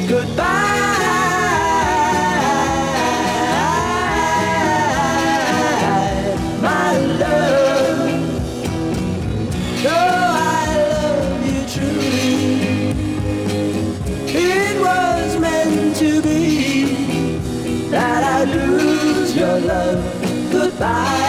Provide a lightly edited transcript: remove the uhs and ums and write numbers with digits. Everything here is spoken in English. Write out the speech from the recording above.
Goodbye, my love. Though I love you truly, it was meant to be that I lose your love. Goodbye.